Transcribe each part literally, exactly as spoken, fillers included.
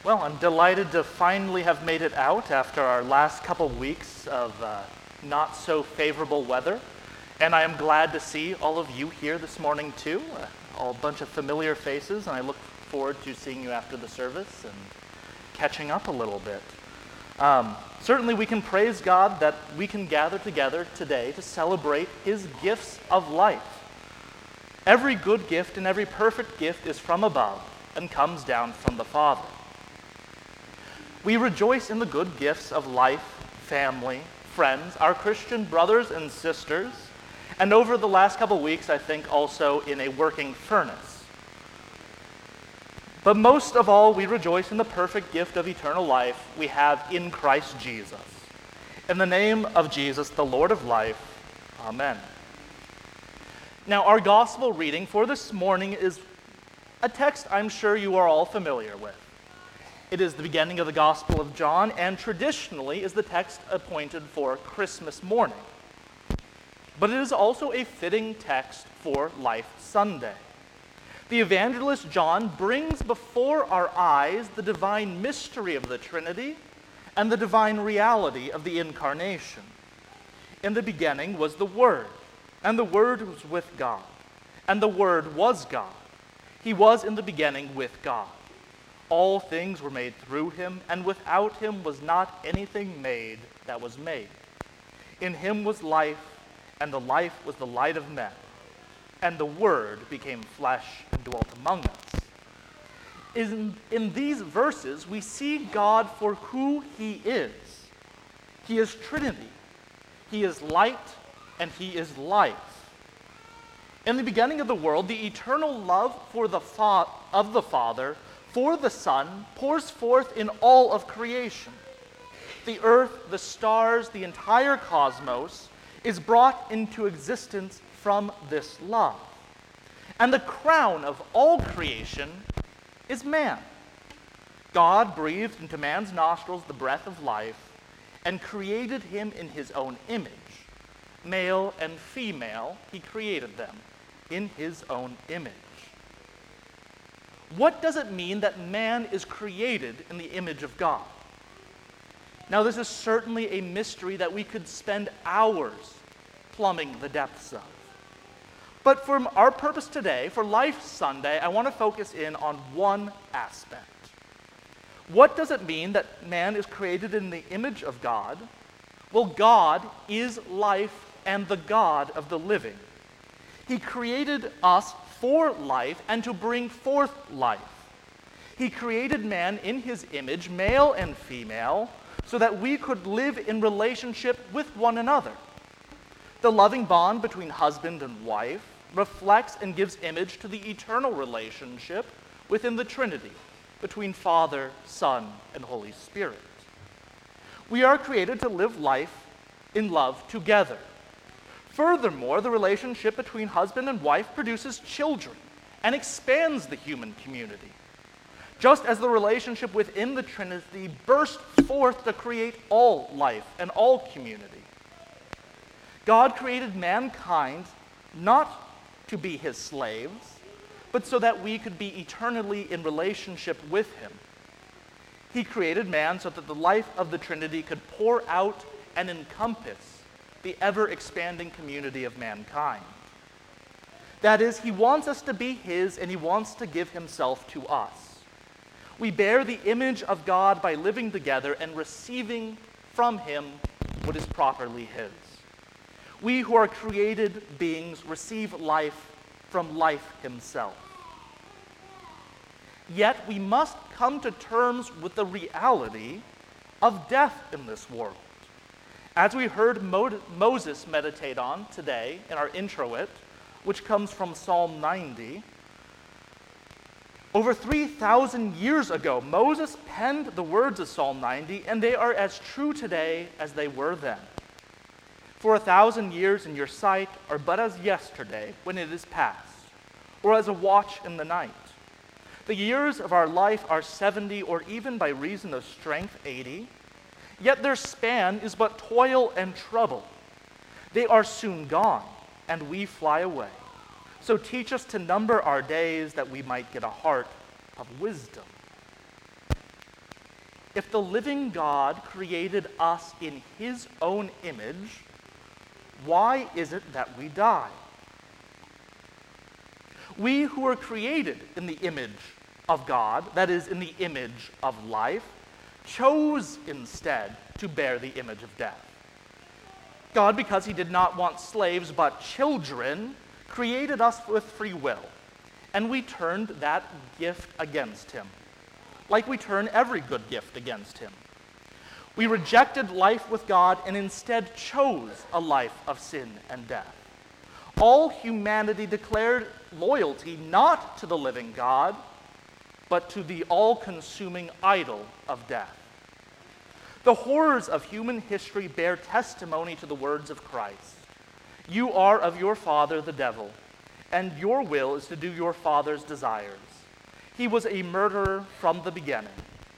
Well, I'm delighted to finally have made it out after our last couple weeks of uh, not so favorable weather. And I am glad to see all of you here this morning too, uh, all a bunch of familiar faces, and I look forward to seeing you after the service and catching up a little bit. Um, certainly we can praise God that we can gather together today to celebrate His gifts of life. Every good gift and every perfect gift is from above and comes down from the Father. We rejoice in the good gifts of life, family, friends, our Christian brothers and sisters, and over the last couple weeks, I think also in a working furnace. But most of all, we rejoice in the perfect gift of eternal life we have in Christ Jesus. In the name of Jesus, the Lord of life, amen. Now, our gospel reading for this morning is a text I'm sure you are all familiar with. It is the beginning of the Gospel of John, and traditionally is the text appointed for Christmas morning. But it is also a fitting text for Life Sunday. The evangelist John brings before our eyes the divine mystery of the Trinity and the divine reality of the Incarnation. In the beginning was the Word, and the Word was with God, and the Word was God. He was in the beginning with God. All things were made through him, and without him was not anything made that was made. In him was life, and the life was the light of men. And the Word became flesh and dwelt among us. In, in these verses, we see God for who he is. He is Trinity. He is light, and he is life. In the beginning of the world, the eternal love for the fa- of the Father for the Son pours forth in all of creation. The earth, the stars, the entire cosmos is brought into existence from this love. And the crown of all creation is man. God breathed into man's nostrils the breath of life and created him in his own image. Male and female, he created them in his own image. What does it mean that man is created in the image of God? Now, this is certainly a mystery that we could spend hours plumbing the depths of. But for our purpose today, for Life Sunday, I want to focus in on one aspect. What does it mean that man is created in the image of God? Well, God is life and the God of the living. He created us for life and to bring forth life. He created man in his image, male and female, so that we could live in relationship with one another. The loving bond between husband and wife reflects and gives image to the eternal relationship within the Trinity, between Father, Son, and Holy Spirit. We are created to live life in love together. Furthermore, the relationship between husband and wife produces children and expands the human community. Just as the relationship within the Trinity burst forth to create all life and all community. God created mankind not to be his slaves, but so that we could be eternally in relationship with him. He created man so that the life of the Trinity could pour out and encompass the ever-expanding community of mankind. That is, he wants us to be his, and he wants to give himself to us. We bear the image of God by living together and receiving from him what is properly his. We who are created beings receive life from life himself. Yet we must come to terms with the reality of death in this world. As we heard Mo- Moses meditate on today in our introit, which comes from Psalm ninety, over three thousand years ago, Moses penned the words of Psalm ninety, and they are as true today as they were then. For a thousand years in your sight are but as yesterday when it is past, or as a watch in the night. The years of our life are seventy, or even by reason of strength, eighty. Yet their span is but toil and trouble. They are soon gone, and we fly away. So teach us to number our days that we might get a heart of wisdom. if the living God created us in his own image, why is it that we die? We who are created in the image of God, that is, in the image of life, chose instead to bear the image of death. God, because he did not want slaves but children, created us with free will, and we turned that gift against him, like we turn every good gift against him. We rejected life with God and instead chose a life of sin and death. All humanity declared loyalty not to the living God, but to the all-consuming idol of death. The horrors of human history bear testimony to the words of Christ. You are of your father, the devil, and your will is to do your father's desires. He was a murderer from the beginning.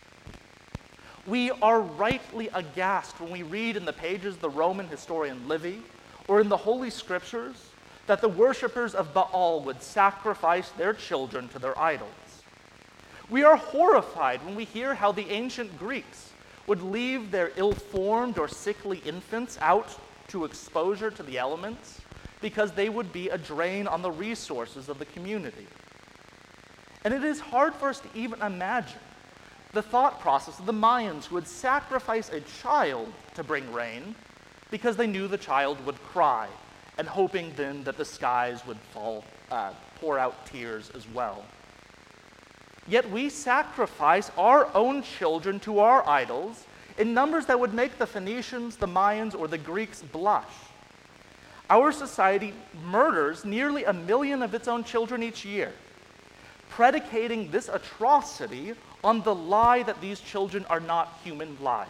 We are rightly aghast when we read in the pages of the Roman historian Livy or in the Holy Scriptures that the worshippers of Baal would sacrifice their children to their idols. We are horrified when we hear how the ancient Greeks would leave their ill-formed or sickly infants out to exposure to the elements because they would be a drain on the resources of the community. And it is hard for us to even imagine the thought process of the Mayans who would sacrifice a child to bring rain because they knew the child would cry, and hoping then that the skies would fall, uh, pour out tears as well. Yet we sacrifice our own children to our idols in numbers that would make the Phoenicians, the Mayans, or the Greeks blush. Our society murders nearly a million of its own children each year, predicating this atrocity on the lie that these children are not human lives.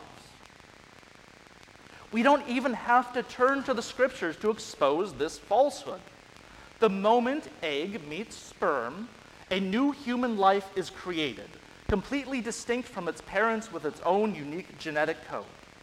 We don't even have to turn to the scriptures to expose this falsehood. The moment egg meets sperm, a new human life is created, completely distinct from its parents with its own unique genetic code.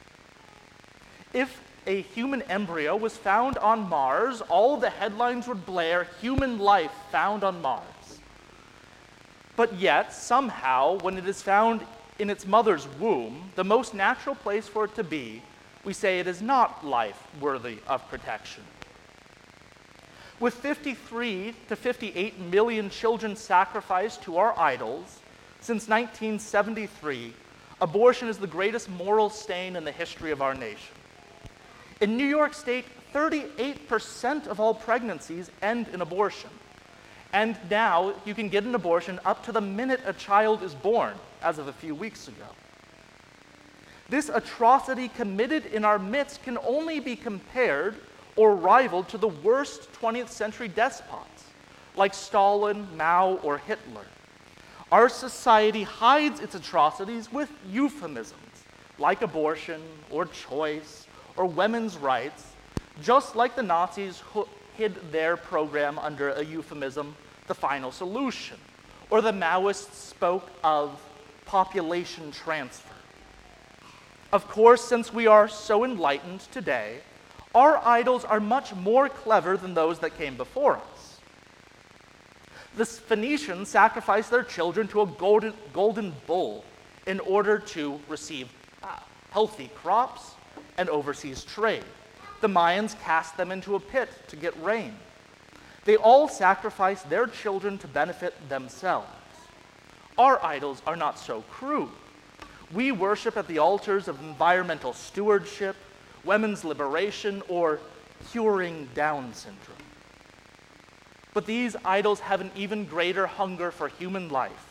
If a human embryo was found on Mars, all the headlines would blare, "Human life found on Mars." But yet, somehow, when it is found in its mother's womb, the most natural place for it to be, we say it is not life worthy of protection. With fifty-three to fifty-eight million children sacrificed to our idols since nineteen seventy-three, abortion is the greatest moral stain in the history of our nation. In New York State, thirty-eight percent of all pregnancies end in abortion. And now you can get an abortion up to the minute a child is born, as of a few weeks ago. This atrocity committed in our midst can only be compared or rivaled to the worst twentieth century despots, like Stalin, Mao, or Hitler. Our society hides its atrocities with euphemisms, like abortion, or choice, or women's rights, just like the Nazis who hid their program under a euphemism, the final solution, or the Maoists spoke of population transfer. Of course, since we are so enlightened today, our idols are much more clever than those that came before us. The Phoenicians sacrificed their children to a golden, golden bull in order to receive uh, healthy crops and overseas trade. The Mayans cast them into a pit to get rain. They all sacrificed their children to benefit themselves. Our idols are not so crude. We worship at the altars of environmental stewardship, women's liberation, or curing Down syndrome. But these idols have an even greater hunger for human life.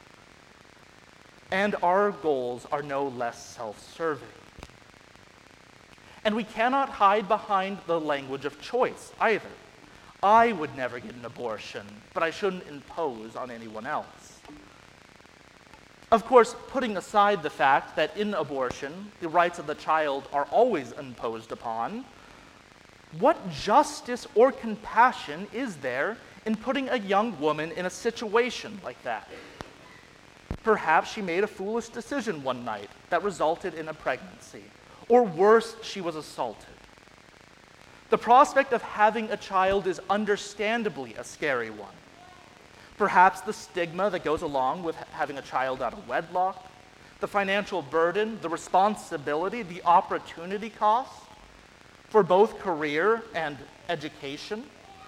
And our goals are no less self-serving. And we cannot hide behind the language of choice either. I would never get an abortion, but I shouldn't impose on anyone else. Of course, putting aside the fact that in abortion, the rights of the child are always imposed upon, what justice or compassion is there in putting a young woman in a situation like that? Perhaps she made a foolish decision one night that resulted in a pregnancy, or worse, she was assaulted. The prospect of having a child is understandably a scary one. Perhaps the stigma that goes along with having a child out of wedlock, the financial burden, the responsibility, the opportunity cost for both career and education.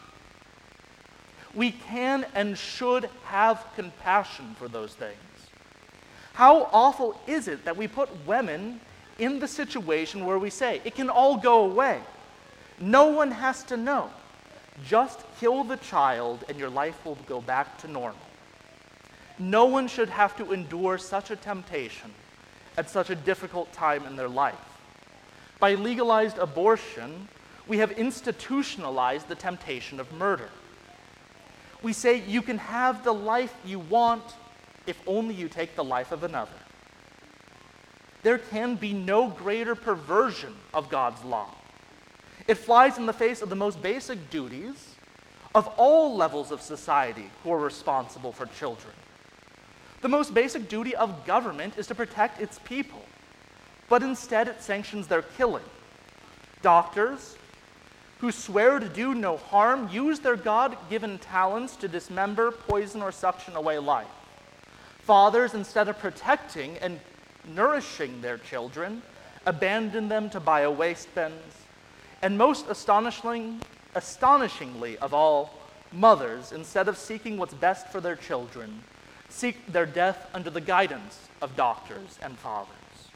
We can and should have compassion for those things. How awful is it that we put women in the situation where we say, it can all go away. No one has to know. Just kill the child and your life will go back to normal. No one should have to endure such a temptation at such a difficult time in their life. By legalized abortion, we have institutionalized the temptation of murder. We say you can have the life you want if only you take the life of another. There can be no greater perversion of God's law. It flies in the face of the most basic duties of all levels of society who are responsible for children. The most basic duty of government is to protect its people, but instead it sanctions their killing. Doctors, who swear to do no harm, use their God-given talents to dismember, poison, or suction away life. Fathers, instead of protecting and nourishing their children, abandon them to bio-waste bins. And most astonishing, astonishingly of all, mothers, instead of seeking what's best for their children, seek their death under the guidance of doctors and fathers.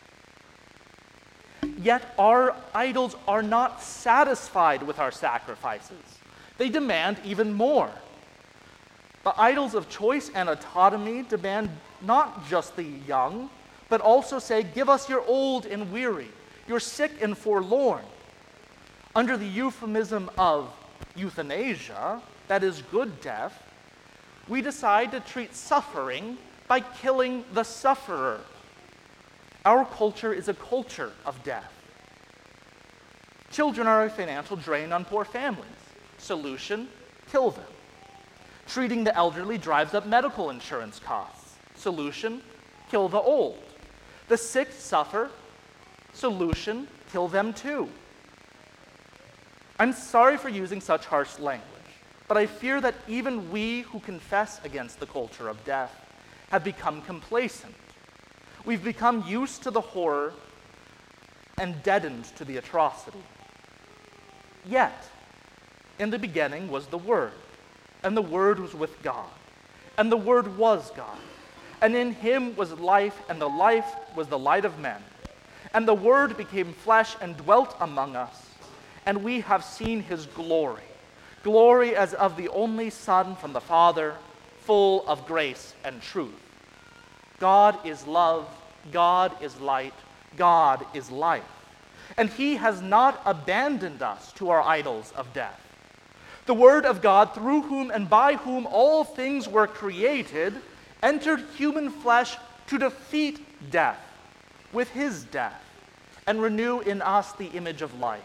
Yet our idols are not satisfied with our sacrifices. They demand even more. The idols of choice and autonomy demand not just the young, but also say, give us your old and weary, your sick and forlorn. Under the euphemism of euthanasia, that is good death, we decide to treat suffering by killing the sufferer. Our culture is a culture of death. Children are a financial drain on poor families. Solution, kill them. Treating the elderly drives up medical insurance costs. Solution, kill the old. The sick suffer. Solution, kill them too. I'm sorry for using such harsh language, but I fear that even we who confess against the culture of death have become complacent. We've become used to the horror and deadened to the atrocity. Yet, in the beginning was the Word, and the Word was with God, and the Word was God. And in him was life, and the life was the light of men. And the Word became flesh and dwelt among us, and we have seen his glory, glory as of the only Son from the Father, full of grace and truth. God is love, God is light, God is life. And he has not abandoned us to our idols of death. The Word of God, through whom and by whom all things were created, entered human flesh to defeat death with his death and renew in us the image of life.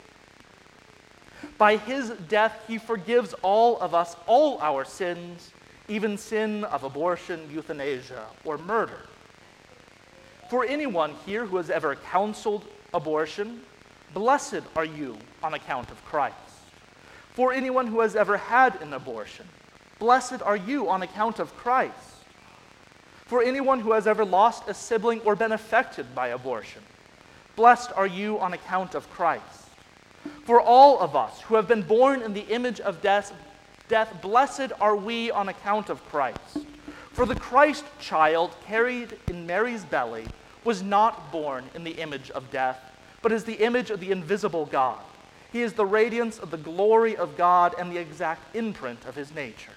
By his death, he forgives all of us all our sins, even sin of abortion, euthanasia, or murder. For anyone here who has ever counseled abortion, blessed are you on account of Christ. For anyone who has ever had an abortion, blessed are you on account of Christ. For anyone who has ever lost a sibling or been affected by abortion, blessed are you on account of Christ. For all of us who have been born in the image of death, death, blessed are we on account of Christ. For the Christ child carried in Mary's belly was not born in the image of death, but is the image of the invisible God. He is the radiance of the glory of God and the exact imprint of his nature.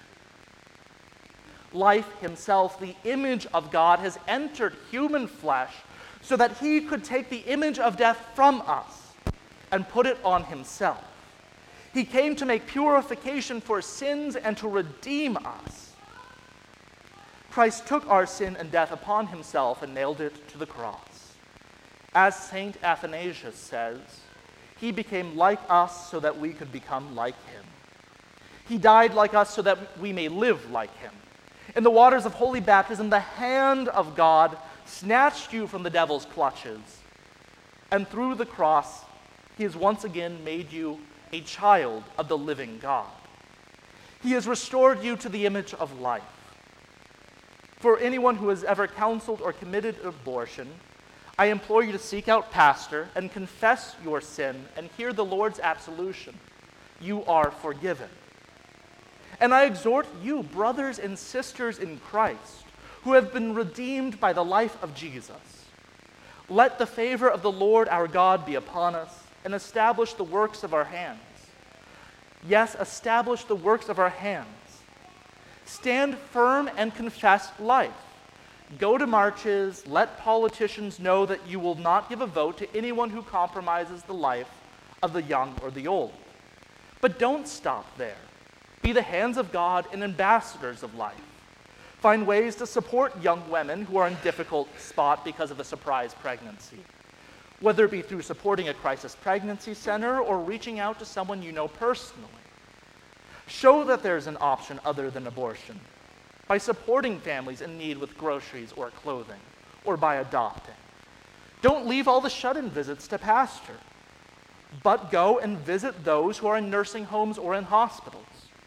Life himself, the image of God, has entered human flesh so that he could take the image of death from us and put it on himself. He came to make purification for sins and to redeem us. Christ took our sin and death upon himself and nailed it to the cross. As Saint Athanasius says, he became like us so that we could become like him. He died like us so that we may live like him. In the waters of holy baptism, the hand of God snatched you from the devil's clutches. And through the cross, he has once again made you a child of the living God. He has restored you to the image of life. For anyone who has ever counseled or committed abortion, I implore you to seek out pastor and confess your sin and hear the Lord's absolution. You are forgiven. And I exhort you, brothers and sisters in Christ, who have been redeemed by the life of Jesus. Let the favor of the Lord our God be upon us, and establish the works of our hands. Yes, establish the works of our hands. Stand firm and confess life. Go to marches, let politicians know that you will not give a vote to anyone who compromises the life of the young or the old. But don't stop there. Be the hands of God and ambassadors of life. Find ways to support young women who are in a difficult spot because of a surprise pregnancy, whether it be through supporting a crisis pregnancy center or reaching out to someone you know personally. Show that there's an option other than abortion by supporting families in need with groceries or clothing, or by adopting. Don't leave all the shut-in visits to pastor, but go and visit those who are in nursing homes or in hospitals.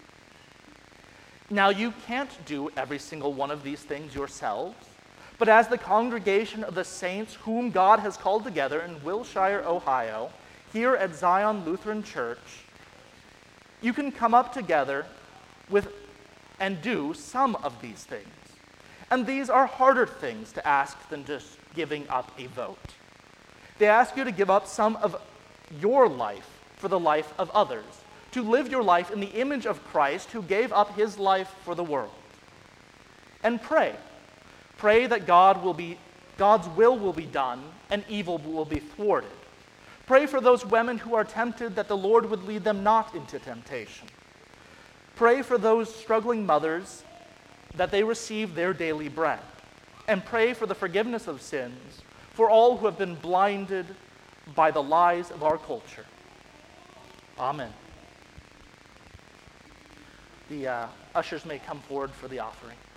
Now, you can't do every single one of these things yourselves, but as the congregation of the saints whom God has called together in Wilshire, Ohio, here at Zion Lutheran Church, you can come up together with and do some of these things. And these are harder things to ask than just giving up a vote. They ask you to give up some of your life for the life of others, to live your life in the image of Christ who gave up his life for the world. And pray. Pray that God will be, God's will will be done and evil will be thwarted. Pray for those women who are tempted that the Lord would lead them not into temptation. Pray for those struggling mothers that they receive their daily bread. And pray for the forgiveness of sins for all who have been blinded by the lies of our culture. Amen. The uh, ushers may come forward for the offering.